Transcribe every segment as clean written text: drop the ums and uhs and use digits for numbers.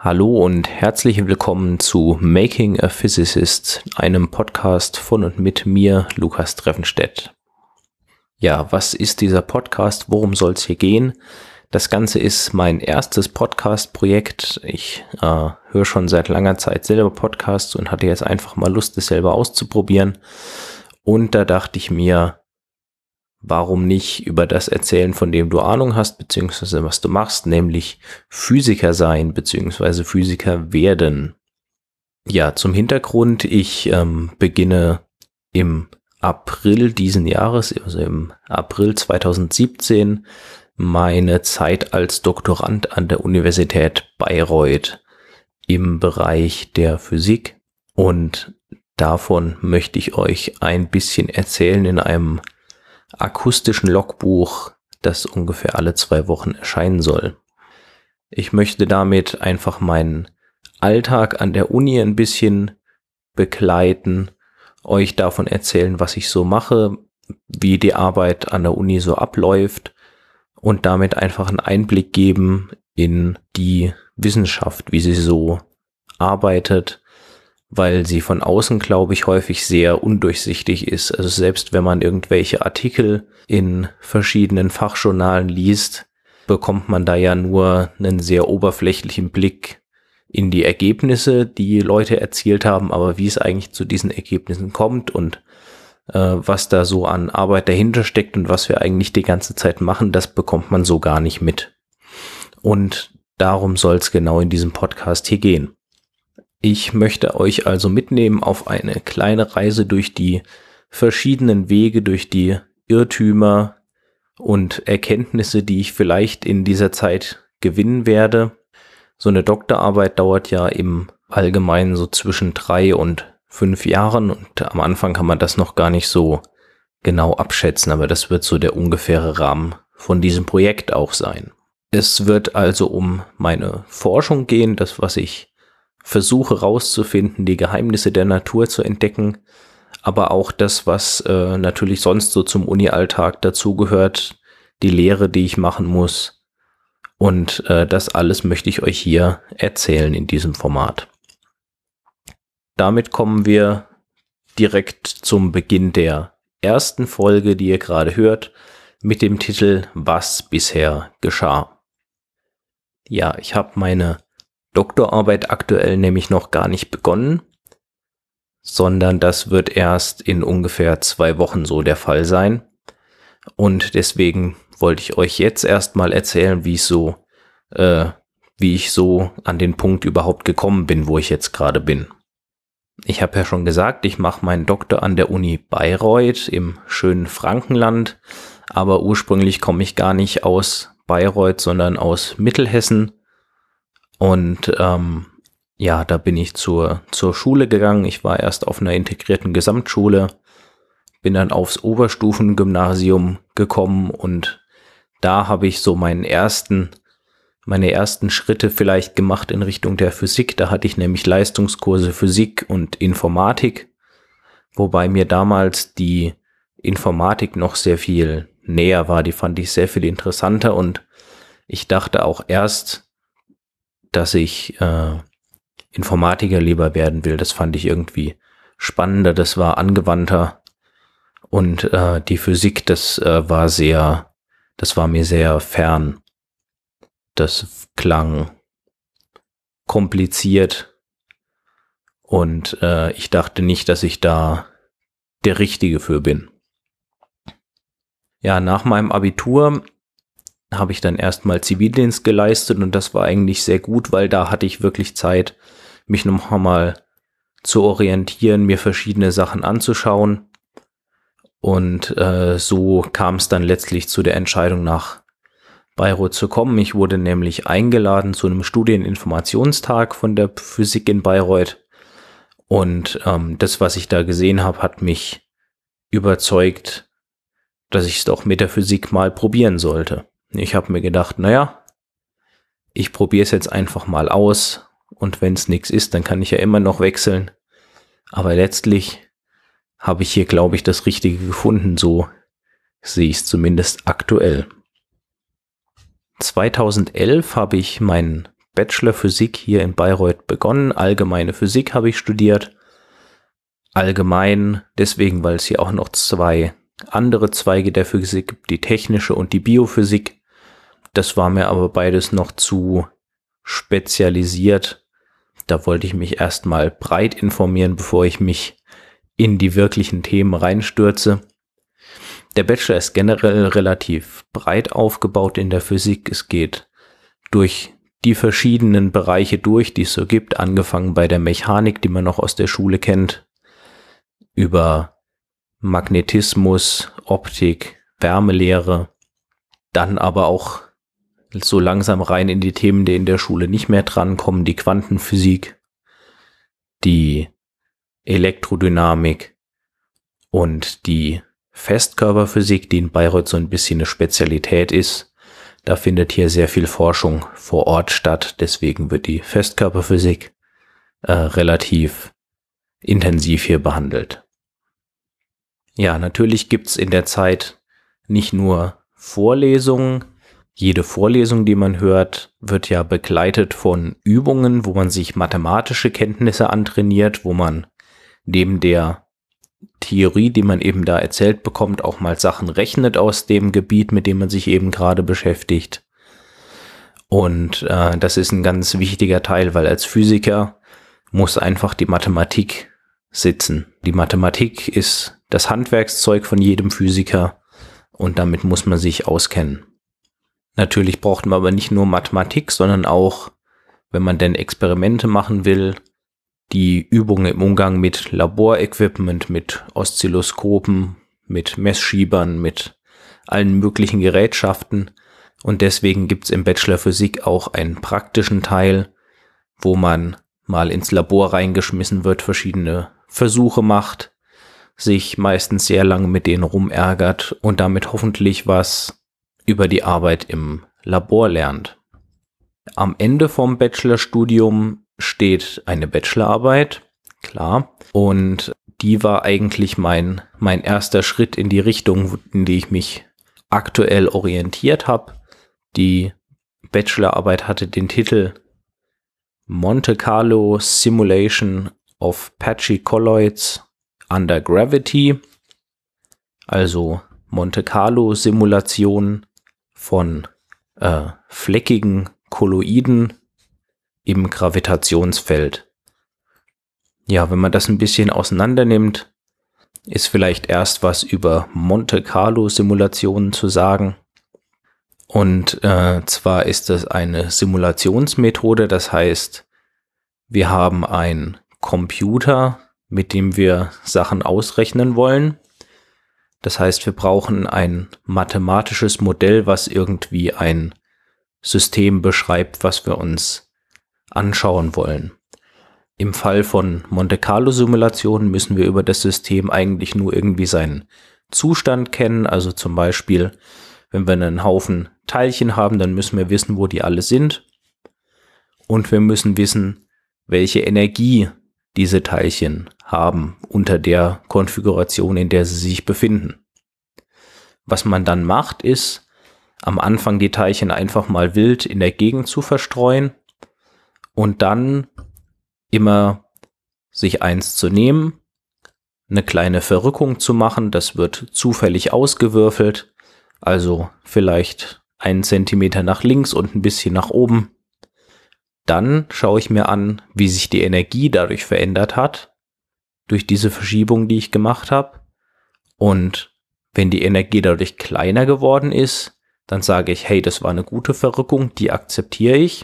Hallo und herzlich willkommen zu Making a Physicist, einem Podcast von und mit mir, Lukas Treffenstedt. Ja, was ist dieser Podcast? Worum soll es hier gehen? Das Ganze ist mein erstes Podcast-Projekt. Ich höre schon seit langer Zeit selber Podcasts und hatte jetzt einfach mal Lust, das selber auszuprobieren. Und da dachte ich mir, warum nicht über das erzählen, von dem du Ahnung hast, beziehungsweise was du machst, nämlich Physiker sein, beziehungsweise Physiker werden. Ja, zum Hintergrund, ich beginne im April diesen Jahres, also im April 2017, meine Zeit als Doktorand an der Universität Bayreuth im Bereich der Physik. Und davon möchte ich euch ein bisschen erzählen in einem akustischen Logbuch, das ungefähr alle 2 Wochen erscheinen soll. Ich möchte damit einfach meinen Alltag an der Uni ein bisschen begleiten, euch davon erzählen, was ich so mache, wie die Arbeit an der Uni so abläuft und damit einfach einen Einblick geben in die Wissenschaft, wie sie so arbeitet, weil sie von außen, glaube ich, häufig sehr undurchsichtig ist. Also selbst wenn man irgendwelche Artikel in verschiedenen Fachjournalen liest, bekommt man da ja nur einen sehr oberflächlichen Blick in die Ergebnisse, die Leute erzielt haben, aber wie es eigentlich zu diesen Ergebnissen kommt und was da so an Arbeit dahinter steckt und was wir eigentlich die ganze Zeit machen, das bekommt man so gar nicht mit. Und darum soll es genau in diesem Podcast hier gehen. Ich möchte euch also mitnehmen auf eine kleine Reise durch die verschiedenen Wege, durch die Irrtümer und Erkenntnisse, die ich vielleicht in dieser Zeit gewinnen werde. So eine Doktorarbeit dauert ja im Allgemeinen so zwischen 3 und 5 Jahren und am Anfang kann man das noch gar nicht so genau abschätzen, aber das wird so der ungefähre Rahmen von diesem Projekt auch sein. Es wird also um meine Forschung gehen, das, was ich versuche rauszufinden, die Geheimnisse der Natur zu entdecken, aber auch das, was natürlich sonst so zum Uni-Alltag dazugehört, die Lehre, die ich machen muss. Und das alles möchte ich euch hier erzählen in diesem Format. Damit kommen wir direkt zum Beginn der ersten Folge, die ihr gerade hört, mit dem Titel Was bisher geschah. Ja, ich habe meine Doktorarbeit aktuell nämlich noch gar nicht begonnen, sondern das wird erst in ungefähr 2 Wochen so der Fall sein. Und deswegen wollte ich euch jetzt erstmal erzählen, wie ich so an den Punkt überhaupt gekommen bin, wo ich jetzt gerade bin. Ich habe ja schon gesagt, ich mache meinen Doktor an der Uni Bayreuth im schönen Frankenland, aber ursprünglich komme ich gar nicht aus Bayreuth, sondern aus Mittelhessen. Und da bin ich zur Schule gegangen. Ich war erst auf einer integrierten Gesamtschule, bin dann aufs Oberstufengymnasium gekommen und da habe ich so meine ersten Schritte vielleicht gemacht in Richtung der Physik. Da hatte ich nämlich Leistungskurse Physik und Informatik, wobei mir damals die Informatik noch sehr viel näher war. Die fand ich sehr viel interessanter und ich dachte auch erst, dass ich Informatiker lieber werden will. Das fand ich irgendwie spannender, das war angewandter und die Physik, das war mir sehr fern. Das klang kompliziert und ich dachte nicht, dass ich da der Richtige für bin. Ja, nach meinem Abitur habe ich dann erstmal Zivildienst geleistet und das war eigentlich sehr gut, weil da hatte ich wirklich Zeit, mich noch einmal zu orientieren, mir verschiedene Sachen anzuschauen und so kam es dann letztlich zu der Entscheidung, nach Bayreuth zu kommen. Ich wurde nämlich eingeladen zu einem Studieninformationstag von der Physik in Bayreuth und das, was ich da gesehen habe, hat mich überzeugt, dass ich es doch mit der Physik mal probieren sollte. Ich habe mir gedacht, ich probiere es jetzt einfach mal aus und wenn es nichts ist, dann kann ich ja immer noch wechseln. Aber letztlich habe ich hier, glaube ich, das Richtige gefunden, so sehe ich es zumindest aktuell. 2011 habe ich meinen Bachelor Physik hier in Bayreuth begonnen. Allgemeine Physik habe ich studiert. Allgemein deswegen, weil es hier auch noch 2 andere Zweige der Physik gibt, die technische und die Biophysik. Das war mir aber beides noch zu spezialisiert. Da wollte ich mich erstmal breit informieren, bevor ich mich in die wirklichen Themen reinstürze. Der Bachelor ist generell relativ breit aufgebaut in der Physik. Es geht durch die verschiedenen Bereiche durch, die es so gibt, angefangen bei der Mechanik, die man noch aus der Schule kennt, über Magnetismus, Optik, Wärmelehre, dann aber auch so langsam rein in die Themen, die in der Schule nicht mehr drankommen, die Quantenphysik, die Elektrodynamik und die Festkörperphysik, die in Bayreuth so ein bisschen eine Spezialität ist. Da findet hier sehr viel Forschung vor Ort statt, deswegen wird die Festkörperphysik relativ intensiv hier behandelt. Ja, natürlich gibt's in der Zeit nicht nur Vorlesungen. Jede Vorlesung, die man hört, wird ja begleitet von Übungen, wo man sich mathematische Kenntnisse antrainiert, wo man neben der Theorie, die man eben da erzählt bekommt, auch mal Sachen rechnet aus dem Gebiet, mit dem man sich eben gerade beschäftigt. Und das ist ein ganz wichtiger Teil, weil als Physiker muss einfach die Mathematik sitzen. Die Mathematik ist das Handwerkszeug von jedem Physiker und damit muss man sich auskennen. Natürlich braucht man aber nicht nur Mathematik, sondern auch, wenn man denn Experimente machen will, die Übungen im Umgang mit Laborequipment, mit Oszilloskopen, mit Messschiebern, mit allen möglichen Gerätschaften. Und deswegen gibt's im Bachelor Physik auch einen praktischen Teil, wo man mal ins Labor reingeschmissen wird, verschiedene Versuche macht, sich meistens sehr lange mit denen rumärgert und damit hoffentlich was über die Arbeit im Labor lernt. Am Ende vom Bachelorstudium steht eine Bachelorarbeit, klar, und die war eigentlich mein erster Schritt in die Richtung, in die ich mich aktuell orientiert habe. Die Bachelorarbeit hatte den Titel Monte Carlo Simulation of Patchy Colloids under Gravity, also Monte Carlo Simulation von fleckigen Kolloiden im Gravitationsfeld. Ja, wenn man das ein bisschen auseinander nimmt, ist vielleicht erst was über Monte Carlo Simulationen zu sagen. Und zwar ist das eine Simulationsmethode, das heißt, wir haben einen Computer, mit dem wir Sachen ausrechnen wollen. Das heißt, wir brauchen ein mathematisches Modell, was irgendwie ein System beschreibt, was wir uns anschauen wollen. Im Fall von Monte Carlo Simulationen müssen wir über das System eigentlich nur irgendwie seinen Zustand kennen. Also zum Beispiel, wenn wir einen Haufen Teilchen haben, dann müssen wir wissen, wo die alle sind. Und wir müssen wissen, welche Energie diese Teilchen haben unter der Konfiguration, in der sie sich befinden. Was man dann macht, ist, am Anfang die Teilchen einfach mal wild in der Gegend zu verstreuen und dann immer sich eins zu nehmen, eine kleine Verrückung zu machen, das wird zufällig ausgewürfelt, also vielleicht 1 Zentimeter nach links und ein bisschen nach oben. Dann schaue ich mir an, wie sich die Energie dadurch verändert hat, durch diese Verschiebung, die ich gemacht habe. Und wenn die Energie dadurch kleiner geworden ist, dann sage ich, hey, das war eine gute Verrückung, die akzeptiere ich.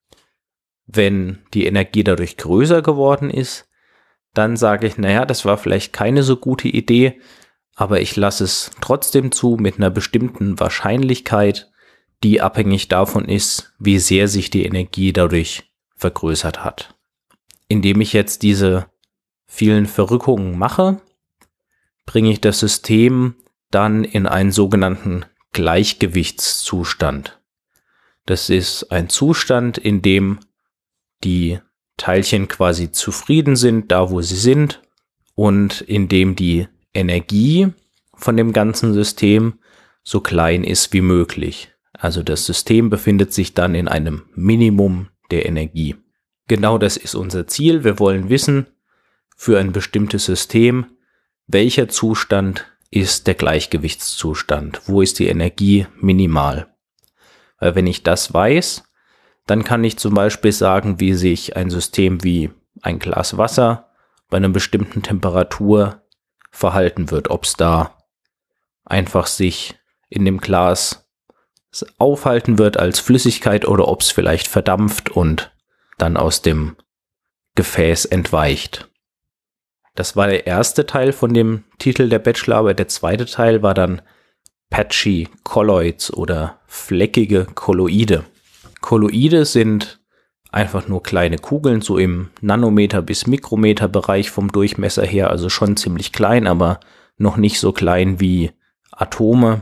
Wenn die Energie dadurch größer geworden ist, dann sage ich, naja, das war vielleicht keine so gute Idee, aber ich lasse es trotzdem zu mit einer bestimmten Wahrscheinlichkeit, die abhängig davon ist, wie sehr sich die Energie dadurch vergrößert hat. Indem ich jetzt diese vielen Verrückungen mache, bringe ich das System dann in einen sogenannten Gleichgewichtszustand. Das ist ein Zustand, in dem die Teilchen quasi zufrieden sind, da wo sie sind, und in dem die Energie von dem ganzen System so klein ist wie möglich. Also das System befindet sich dann in einem Minimum der Energie. Genau das ist unser Ziel. Wir wollen wissen, für ein bestimmtes System, welcher Zustand ist der Gleichgewichtszustand? Wo ist die Energie minimal? Weil wenn ich das weiß, dann kann ich zum Beispiel sagen, wie sich ein System wie ein Glas Wasser bei einer bestimmten Temperatur verhalten wird. Ob es da einfach sich in dem Glas aufhalten wird als Flüssigkeit oder ob es vielleicht verdampft und dann aus dem Gefäß entweicht. Das war der erste Teil von dem Titel der Bachelorarbeit. Der zweite Teil war dann Patchy Colloids oder fleckige Kolloide. Kolloide sind einfach nur kleine Kugeln, so im Nanometer- bis Mikrometer-Bereich vom Durchmesser her, also schon ziemlich klein, aber noch nicht so klein wie Atome.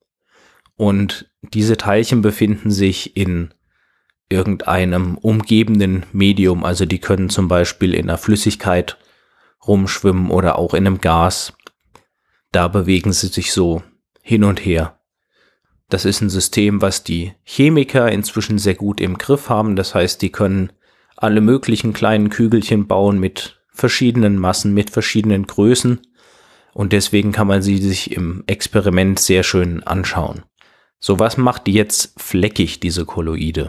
Und diese Teilchen befinden sich in irgendeinem umgebenden Medium, also die können zum Beispiel in einer Flüssigkeit rumschwimmen oder auch in einem Gas. Da bewegen sie sich so hin und her. Das ist ein System, was die Chemiker inzwischen sehr gut im Griff haben. Das heißt, die können alle möglichen kleinen Kügelchen bauen mit verschiedenen Massen, mit verschiedenen Größen. Und deswegen kann man sie sich im Experiment sehr schön anschauen. So, was macht die jetzt fleckig, diese Kolloide?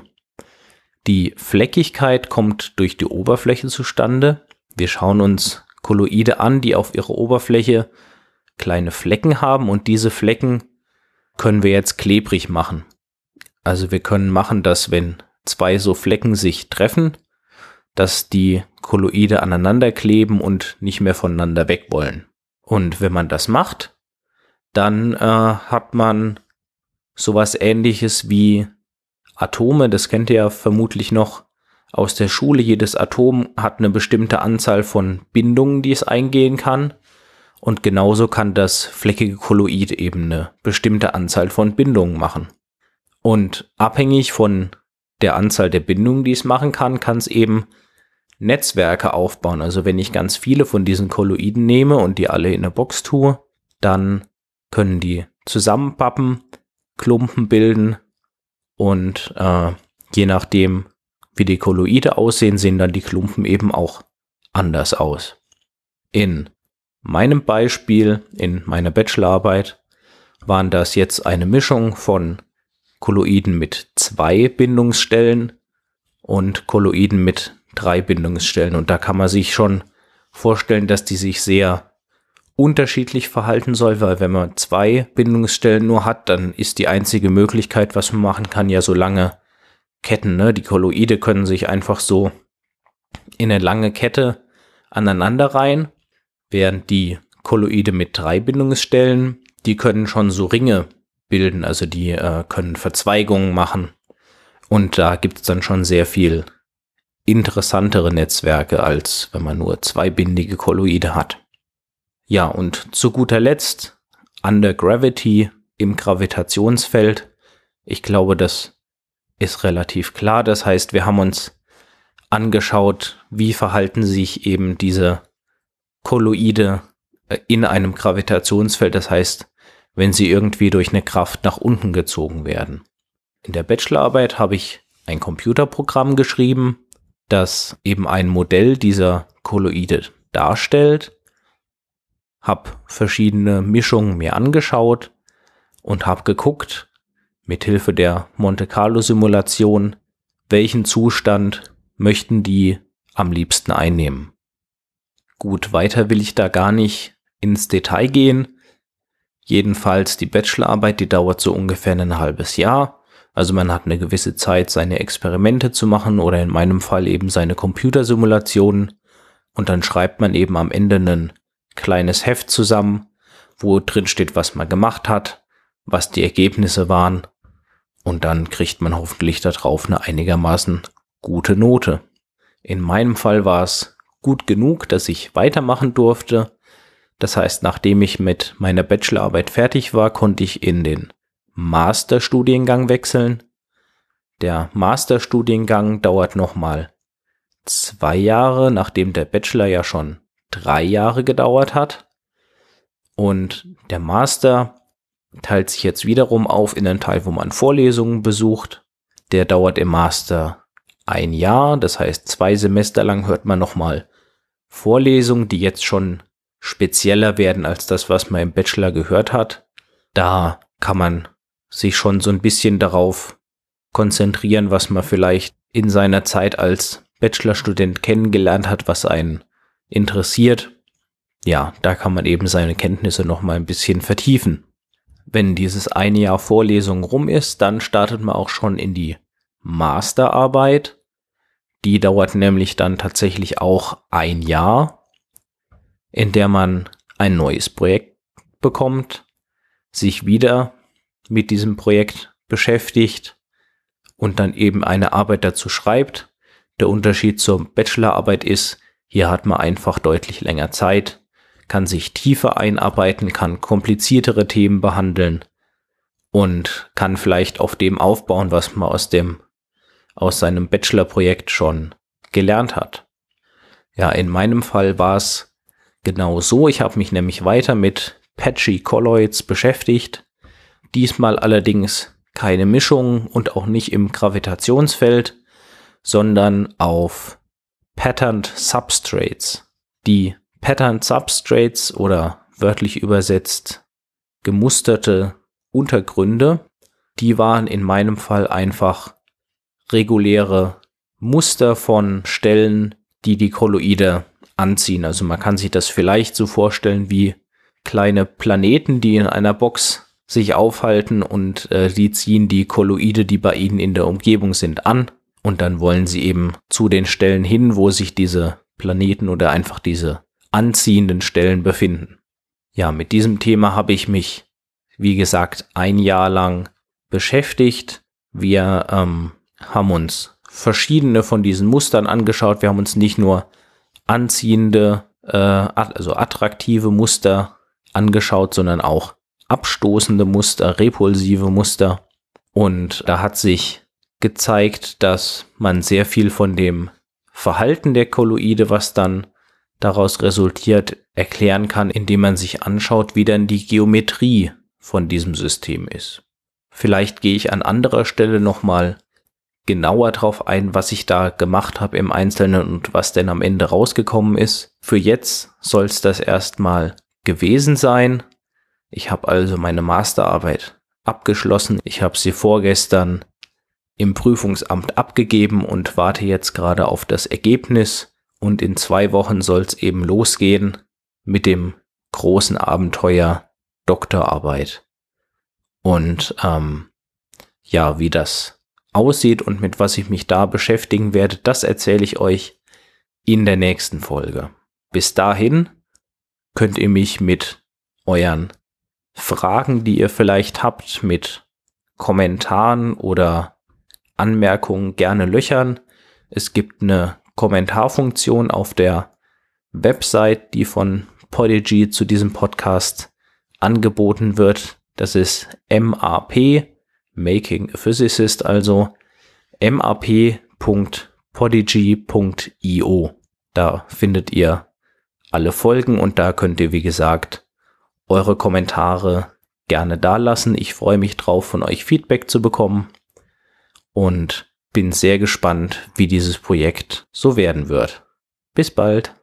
Die Fleckigkeit kommt durch die Oberfläche zustande. Wir schauen uns Kolloide an, die auf ihrer Oberfläche kleine Flecken haben und diese Flecken können wir jetzt klebrig machen. Also wir können machen, dass wenn zwei so Flecken sich treffen, dass die Kolloide aneinander kleben und nicht mehr voneinander weg wollen. Und wenn man das macht, dann hat man sowas Ähnliches wie Atome. Das kennt ihr ja vermutlich noch aus der Schule. Jedes Atom hat eine bestimmte Anzahl von Bindungen, die es eingehen kann. Und genauso kann das fleckige Kolloid eben eine bestimmte Anzahl von Bindungen machen. Und abhängig von der Anzahl der Bindungen, die es machen kann, kann es eben Netzwerke aufbauen. Also wenn ich ganz viele von diesen Kolloiden nehme und die alle in eine Box tue, dann können die zusammenpappen, Klumpen bilden und je nachdem, wie die Kolloide aussehen, sehen dann die Klumpen eben auch anders aus. In meinem Beispiel, in meiner Bachelorarbeit, waren das jetzt eine Mischung von Kolloiden mit 2 Bindungsstellen und Kolloiden mit 3 Bindungsstellen. Und da kann man sich schon vorstellen, dass die sich sehr unterschiedlich verhalten soll, weil wenn man 2 Bindungsstellen nur hat, dann ist die einzige Möglichkeit, was man machen kann, ja so lange Ketten. Ne? Die Kolloide können sich einfach so in eine lange Kette aneinander reihen, während die Kolloide mit 3 Bindungsstellen, die können schon so Ringe bilden, also die können Verzweigungen machen. Und da gibt es dann schon sehr viel interessantere Netzwerke, als wenn man nur 2-bindige Kolloide hat. Ja, und zu guter Letzt, Under Gravity im Gravitationsfeld. Ich glaube, das ist relativ klar. Das heißt, wir haben uns angeschaut, wie verhalten sich eben diese Kolloide in einem Gravitationsfeld. Das heißt, wenn sie irgendwie durch eine Kraft nach unten gezogen werden. In der Bachelorarbeit habe ich ein Computerprogramm geschrieben, das eben ein Modell dieser Kolloide darstellt. Habe verschiedene Mischungen mir angeschaut und habe geguckt, mithilfe der Monte-Carlo-Simulation, welchen Zustand möchten die am liebsten einnehmen. Gut, weiter will ich da gar nicht ins Detail gehen. Jedenfalls die Bachelorarbeit, die dauert so ungefähr ein halbes Jahr. Also man hat eine gewisse Zeit, seine Experimente zu machen oder in meinem Fall eben seine Computersimulationen. Und dann schreibt man eben am Ende ein kleines Heft zusammen, wo drin steht, was man gemacht hat, was die Ergebnisse waren. Und dann kriegt man hoffentlich darauf eine einigermaßen gute Note. In meinem Fall war es gut genug, dass ich weitermachen durfte. Das heißt, nachdem ich mit meiner Bachelorarbeit fertig war, konnte ich in den Masterstudiengang wechseln. Der Masterstudiengang dauert nochmal 2 Jahre, nachdem der Bachelor ja schon 3 Jahre gedauert hat. Und der Master teilt sich jetzt wiederum auf in einen Teil, wo man Vorlesungen besucht. Der dauert im Master ein Jahr, das heißt 2 Semester lang hört man nochmal Vorlesungen, die jetzt schon spezieller werden als das, was man im Bachelor gehört hat. Da kann man sich schon so ein bisschen darauf konzentrieren, was man vielleicht in seiner Zeit als Bachelorstudent kennengelernt hat, was einen interessiert. Ja, da kann man eben seine Kenntnisse nochmal ein bisschen vertiefen. Wenn dieses eine Jahr Vorlesung rum ist, dann startet man auch schon in die Masterarbeit. Die dauert nämlich dann tatsächlich auch ein Jahr, in der man ein neues Projekt bekommt, sich wieder mit diesem Projekt beschäftigt und dann eben eine Arbeit dazu schreibt. Der Unterschied zur Bachelorarbeit ist, hier hat man einfach deutlich länger Zeit, kann sich tiefer einarbeiten, kann kompliziertere Themen behandeln und kann vielleicht auf dem aufbauen, was man aus seinem Bachelorprojekt schon gelernt hat. Ja, in meinem Fall war es genau so. Ich habe mich nämlich weiter mit Patchy Colloids beschäftigt. Diesmal allerdings keine Mischung und auch nicht im Gravitationsfeld, sondern auf Patterned Substrates. Die Patterned Substrates oder wörtlich übersetzt gemusterte Untergründe, die waren in meinem Fall einfach reguläre Muster von Stellen, die die Kolloide anziehen. Also man kann sich das vielleicht so vorstellen wie kleine Planeten, die in einer Box sich aufhalten und die ziehen die Kolloide, die bei ihnen in der Umgebung sind, an und dann wollen sie eben zu den Stellen hin, wo sich diese Planeten oder einfach diese anziehenden Stellen befinden. Ja, mit diesem Thema habe ich mich, wie gesagt, ein Jahr lang beschäftigt. Wir haben uns verschiedene von diesen Mustern angeschaut. Wir haben uns nicht nur anziehende, also attraktive Muster angeschaut, sondern auch abstoßende Muster, repulsive Muster. Und da hat sich gezeigt, dass man sehr viel von dem Verhalten der Kolloide, was dann daraus resultiert, erklären kann, indem man sich anschaut, wie dann die Geometrie von diesem System ist. Vielleicht gehe ich an anderer Stelle nochmal genauer drauf ein, was ich da gemacht habe im Einzelnen und was denn am Ende rausgekommen ist. Für jetzt soll es das erstmal gewesen sein. Ich habe also meine Masterarbeit abgeschlossen. Ich habe sie vorgestern im Prüfungsamt abgegeben und warte jetzt gerade auf das Ergebnis. Und in 2 Wochen soll es eben losgehen mit dem großen Abenteuer Doktorarbeit. Und ja, wie das aussieht und mit was ich mich da beschäftigen werde, das erzähle ich euch in der nächsten Folge. Bis dahin könnt ihr mich mit euren Fragen, die ihr vielleicht habt, mit Kommentaren oder Anmerkungen gerne löchern. Es gibt eine Kommentarfunktion auf der Website, die von Podigy zu diesem Podcast angeboten wird. Das ist MAP, Making a Physicist, also map.podigy.io. Da findet ihr alle Folgen und da könnt ihr, wie gesagt, eure Kommentare gerne dalassen. Ich freue mich drauf, von euch Feedback zu bekommen und bin sehr gespannt, wie dieses Projekt so werden wird. Bis bald!